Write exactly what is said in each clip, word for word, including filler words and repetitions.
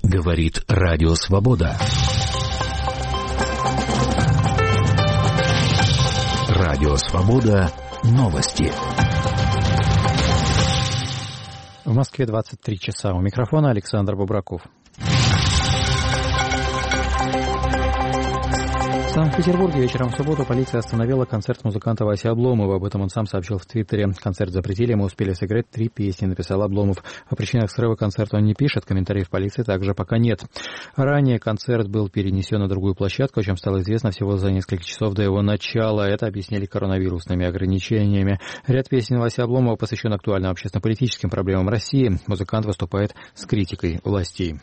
Говорит Радио Свобода. Радио Свобода. Новости. В Москве двадцать три часа. У микрофона Александр Бубраков. В Санкт-Петербурге вечером в субботу полиция остановила концерт музыканта Васи Обломова. Об этом он сам сообщил в Твиттере. Концерт запретили, мы успели сыграть три песни, написал Обломов. О причинах срыва концерта он не пишет, комментариев полиции также пока нет. Ранее концерт был перенесен на другую площадку, о чем стало известно всего за несколько часов до его начала. Это объяснили коронавирусными ограничениями. Ряд песен Васи Обломова посвящен актуальным общественно-политическим проблемам России. Музыкант выступает с критикой властей.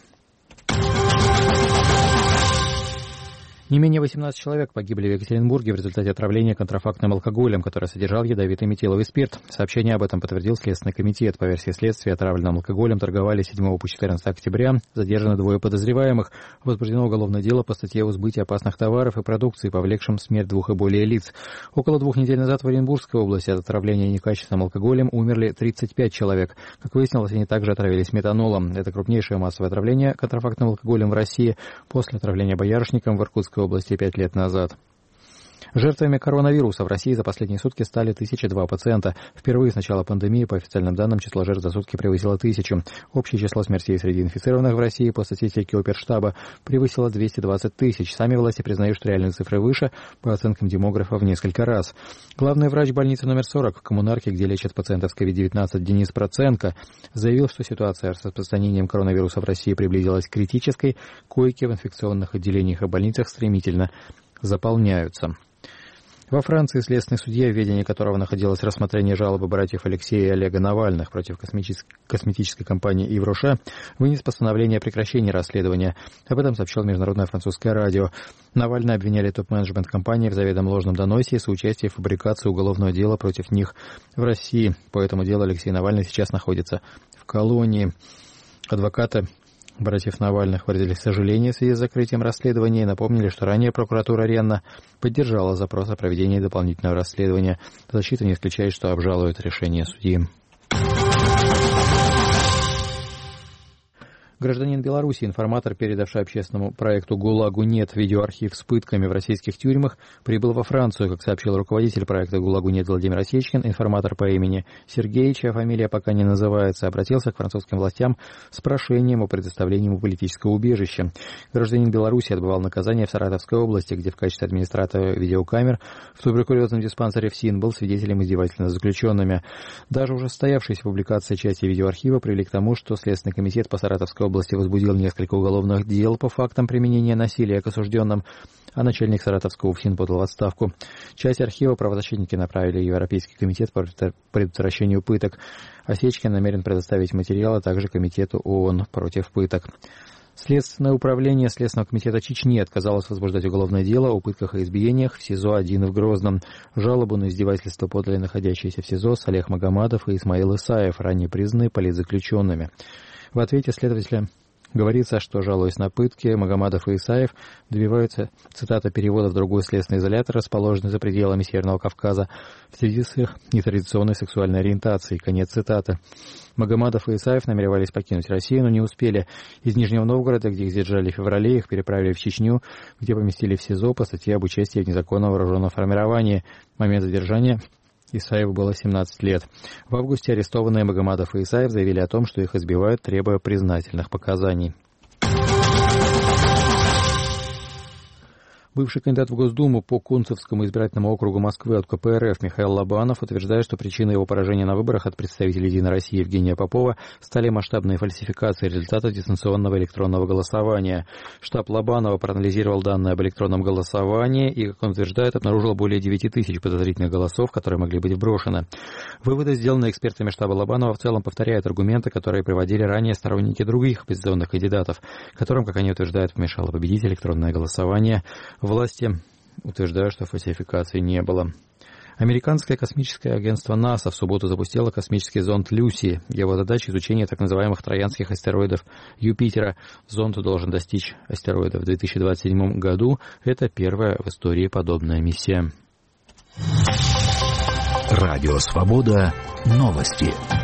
Не менее восемнадцати человек погибли в Екатеринбурге в результате отравления контрафактным алкоголем, который содержал ядовитый метиловый спирт. Сообщение об этом подтвердил Следственный комитет. По версии следствия, отравленным алкоголем торговали с седьмого по четырнадцатое октября. Задержаны двое подозреваемых. Возбуждено уголовное дело по статье о сбытии опасных товаров и продукции, повлекшем смерть двух и более лиц. Около двух недель назад в Оренбургской области от отравления некачественным алкоголем умерли тридцать пять человек. Как выяснилось, они также отравились метанолом. Это крупнейшее массовое отравление контрафактным алкоголем в России после отравления боярышником в Иркутской области пять лет назад. Жертвами коронавируса в России за последние сутки стали тысяча два пациента. Впервые с начала пандемии, по официальным данным, число жертв за сутки превысило тысячу. Общее число смертей среди инфицированных в России по статистике Оперштаба превысило двести двадцать тысяч. Сами власти признают, что реальные цифры выше, по оценкам демографов, в несколько раз. Главный врач больницы номер сорок в Коммунарке, где лечат пациентов с ковид девятнадцать, Денис Проценко, заявил, что ситуация с распространением коронавируса в России приблизилась к критической. Койки в инфекционных отделениях и больницах стремительно заполняются. Во Франции следственный судья, в ведении которого находилось рассмотрение жалобы братьев Алексея и Олега Навальных против косметической компании Ив Роше, вынес постановление о прекращении расследования. Об этом сообщил Международное французское радио. Навальные обвиняли топ-менеджмент компании в заведомом ложном доносе и соучастии в фабрикации уголовного дела против них в России. По этому делу Алексей Навальный сейчас находится в колонии. Адвокаты братьев Навальных выразили сожаление в связи с закрытием расследования и напомнили, что ранее прокуратура Ренна поддержала запрос о проведении дополнительного расследования. Защита не исключает, что обжалует решение судьи. Гражданин Беларуси, информатор, передавший общественному проекту «ГУЛАГу нет» видеоархив с пытками в российских тюрьмах, прибыл во Францию. Как сообщил руководитель проекта «ГУЛАГу нет» Владимир Осечкин, информатор по имени Сергей, чья фамилия пока не называется, обратился к французским властям с прошением о предоставлении ему политического убежища. Гражданин Беларуси отбывал наказание в Саратовской области, где в качестве администратора видеокамер в туберкулезном диспансере ФСИН был свидетелем издевательства над заключенными. Даже уже состоявшаяся публикация части видеоархива привели к тому, что Следственный комитет по Саратовской области области возбудил несколько уголовных дел по фактам применения насилия к осужденным, а начальник Саратовского ФСИН подал в отставку. Часть архива правозащитники направили в Европейский комитет по предотвращению пыток. Осечкин намерен предоставить материалы также Комитету ООН против пыток. Следственное управление Следственного комитета Чечни отказалось возбуждать уголовное дело о пытках и избиениях в СИЗО один в Грозном. Жалобу на издевательство подали находящиеся в СИЗО Салех Магомадов и Исмаил Исаев, ранее признанные политзаключенными. В ответе следователя говорится, что, жалуясь на пытки, Магомадов и Исаев добиваются, цитата, перевода в другой следственный изолятор, расположенный за пределами Северного Кавказа, в связи с их нетрадиционной сексуальной ориентацией. Конец цитаты. Магомадов и Исаев намеревались покинуть Россию, но не успели. Из Нижнего Новгорода, где их задержали в феврале, их переправили в Чечню, где поместили в СИЗО по статье об участии в незаконном вооруженном формировании. В момент задержания Исаеву было семнадцать лет. В августе арестованные Магомадов и Исаев заявили о том, что их избивают, требуя признательных показаний. Бывший кандидат в Госдуму по Кунцевскому избирательному округу Москвы от ка пэ эр эф Михаил Лобанов утверждает, что причиной его поражения на выборах от представителей «Единой России» Евгения Попова стали масштабные фальсификации результатов дистанционного электронного голосования. Штаб Лобанова проанализировал данные об электронном голосовании и, как он утверждает, обнаружил более девяти тысяч подозрительных голосов, которые могли быть вброшены. Выводы, сделанные экспертами штаба Лобанова, в целом повторяют аргументы, которые приводили ранее сторонники других оппозиционных кандидатов, которым, как они утверждают, помешало победить электронное голосование. Власти утверждают, что фальсификаций не было. Американское космическое агентство НАСА в субботу запустило космический зонд «Люси». Его задача — изучение так называемых троянских астероидов Юпитера. Зонд должен достичь астероида в две тысячи двадцать седьмом году. Это первая в истории подобная миссия. Радио «Свобода». Новости.